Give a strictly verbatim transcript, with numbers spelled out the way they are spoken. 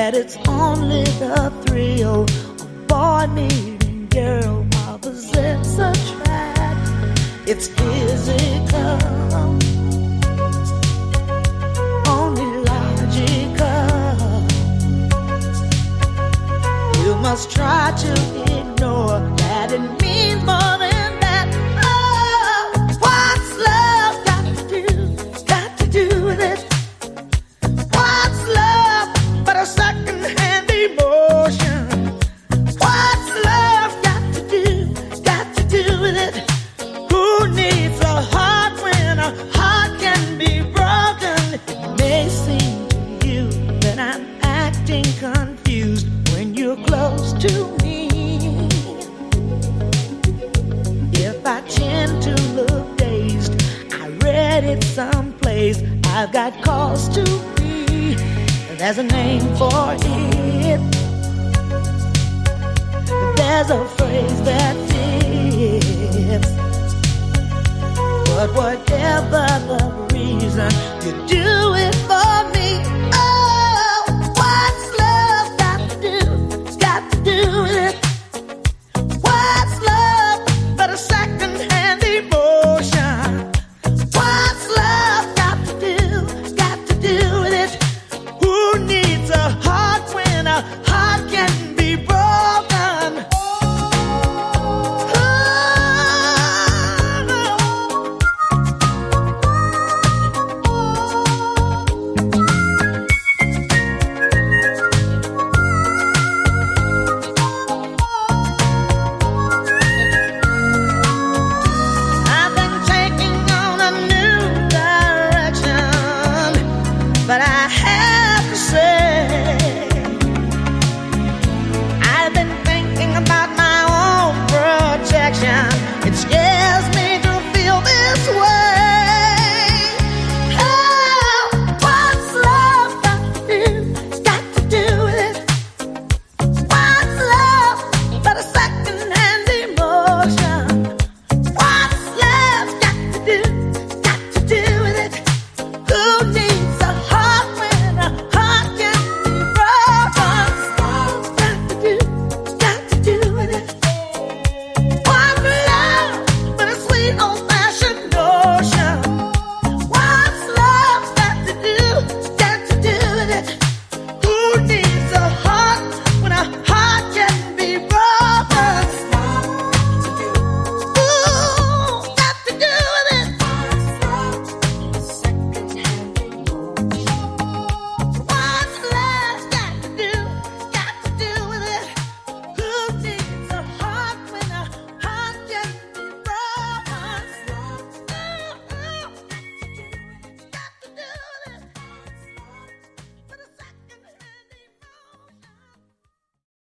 that it's only the thrill of boy meeting girl. Opposites attract. It's physical, only logical. You must try to ignore that it means more than that. Oh, what's love got to do? Got to do with it. What's love but a second-hand emotion? What's love got to do? Got to do with it. Who needs a heart when a heart can be broken? It may seem to you that I'm acting confused when you're close to me. If I tend to look dazed, I read it someplace. I've got cause to be. There's a name for it. There's a phrase that fits. But whatever the reason, you do it for me.